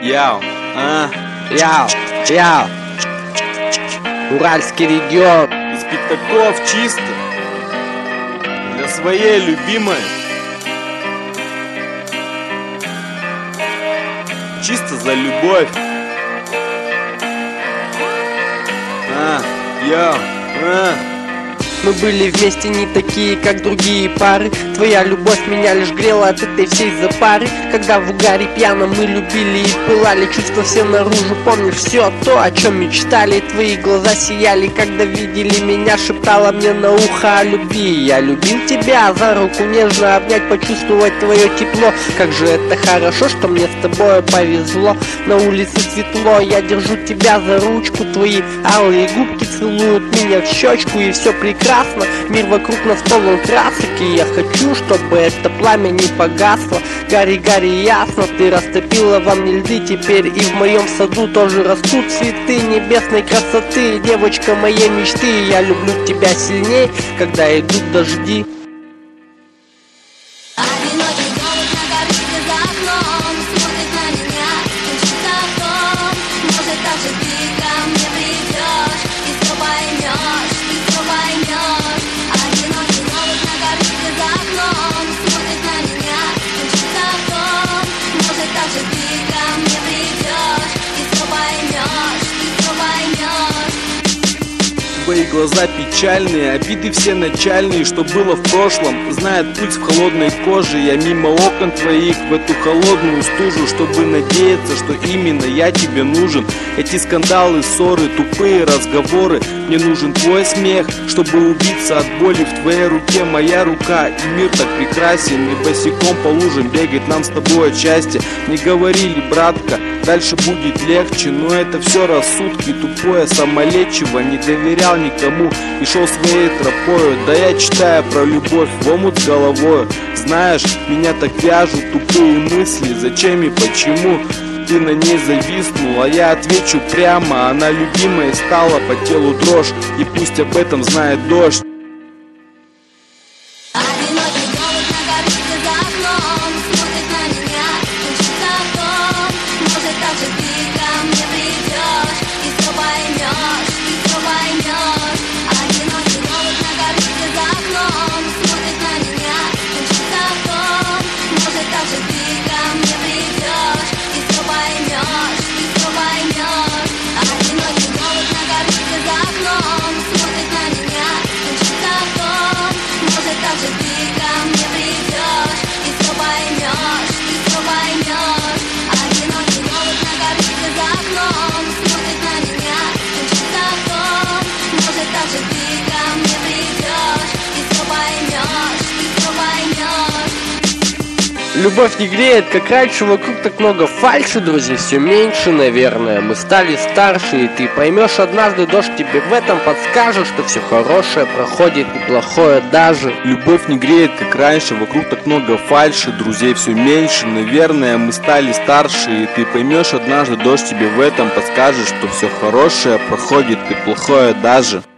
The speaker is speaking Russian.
Яу, Яу, яу. Уральский регион. из пятаков чисто для своей любимой. Чисто за любовь. Яу, Мы были вместе не такие, как другие пары. Твоя любовь меня лишь грела от этой всей запары. Когда в угаре пьяном мы любили и пылали, чувства все наружу, помнишь все то, о чем мечтали. Твои глаза сияли, когда видели меня, шептала мне на ухо о любви. Я любил тебя, за руку нежно обнять, почувствовать твое тепло. Как же это хорошо, что мне с тобой повезло. На улице светло, я держу тебя за ручку. Твои алые губки целуют меня в щечку, и все прекрасно. Мир вокруг нас полон красок, и я хочу, чтобы это пламя не погасло. Гори, гори, ясно, ты растопила во мне льды. Теперь и в моем саду тоже растут цветы небесной красоты. Девочка моей мечты, я люблю тебя сильней, когда идут дожди. Одинокий голубь на горбике за окном смотрит на меня, мечтает о том, может даже ты ко мне придешь и все поймешь, ты все поймешь. Одинокий голубь на горбике за окном смотрит на меня, мечтает о том, может даже ты ко мне придешь и все поймешь, ты все поймешь. Твои глаза печальные, обиды все начальные, что было в прошлом. Знает пульс в холодной коже, я мимо окон твоих в эту холодную стужу, чтобы надеяться, что именно я тебе нужен. Эти скандалы, ссоры, тупые разговоры, мне нужен твой смех, чтобы убиться от боли. В твоей руке моя рука, и мир так прекрасен, и босиком по лужам бегать нам с тобой отчасти. Не говорили, братка, дальше будет легче, но это все рассудки, тупое самолечиво. Не доверял никому и шел своей тропою. Да я читаю про любовь в омут с головою. Знаешь, меня так вяжут тупые мысли, зачем и почему ты на ней зависнул, а я отвечу прямо. Она любимая стала, по телу дрожь, и пусть об этом знает дождь. Одинокий голубь на горбике за окном смотрит на меня, мечтает о том, может даже ты ко мне придешь и все поймешь, ты все поймешь. Одинокий голубь на горбике за окном смотрит на меня, мечтает о том, может даже ты ко мне придешь и все поймешь, ты все поймешь. Одинокий голубь на горбике за окном смотрит на меня, мечтает о том, может даже ты ко мне придешь и все поймешь, ты все поймешь. Одинокий голубь на горбике за окном смотрит на меня, мечтает о том, может даже ты ко мне придешь и все поймешь, ты все поймешь. Любовь не греет, как раньше, вокруг так много фальши, друзей все меньше, наверное. Мы стали старше, и ты поймешь однажды, дождь тебе в этом подскажет, что все хорошее проходит и плохое даже. Любовь не греет, как раньше, вокруг так много фальши, друзей все меньше, наверное, мы стали старше, и ты поймешь однажды, дождь тебе в этом подскажет, что все хорошее проходит и плохое даже.